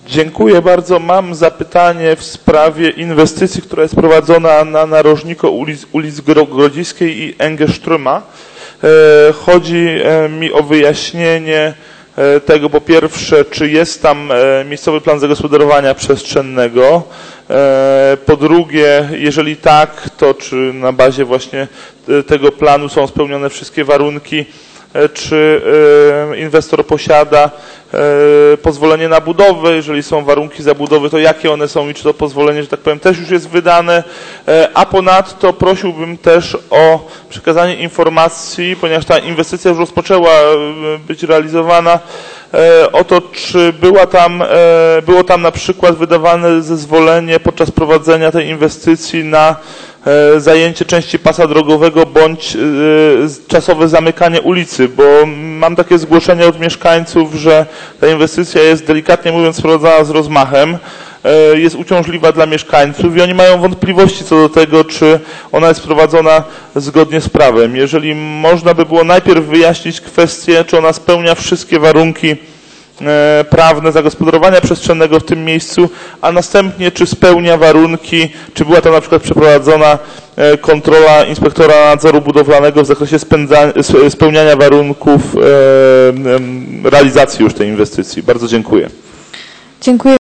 Dziękuję bardzo. Mam zapytanie w sprawie inwestycji, która jest prowadzona na narożniku ulic Grodziskiej i Engeströma. Chodzi mi o wyjaśnienie tego, po pierwsze, czy jest tam miejscowy plan zagospodarowania przestrzennego. Po drugie, jeżeli tak, to czy na bazie właśnie tego planu są spełnione wszystkie warunki, czy inwestor posiada pozwolenie na budowę, jeżeli są warunki zabudowy, to jakie one są i czy to pozwolenie, że tak powiem, też już jest wydane, a ponadto prosiłbym też o przekazanie informacji, ponieważ ta inwestycja już rozpoczęła być realizowana, o to, czy było tam na przykład wydawane zezwolenie podczas prowadzenia tej inwestycji na zajęcie części pasa drogowego bądź czasowe zamykanie ulicy, bo mam takie zgłoszenie od mieszkańców, że ta inwestycja jest, delikatnie mówiąc, prowadzona z rozmachem, jest uciążliwa dla mieszkańców i oni mają wątpliwości co do tego, czy ona jest prowadzona zgodnie z prawem. Jeżeli można by było najpierw wyjaśnić kwestię, czy ona spełnia wszystkie warunki prawne zagospodarowania przestrzennego w tym miejscu, a następnie czy spełnia warunki, czy była tam na przykład przeprowadzona kontrola inspektora nadzoru budowlanego w zakresie spełniania warunków realizacji już tej inwestycji. Bardzo dziękuję. Dziękuję.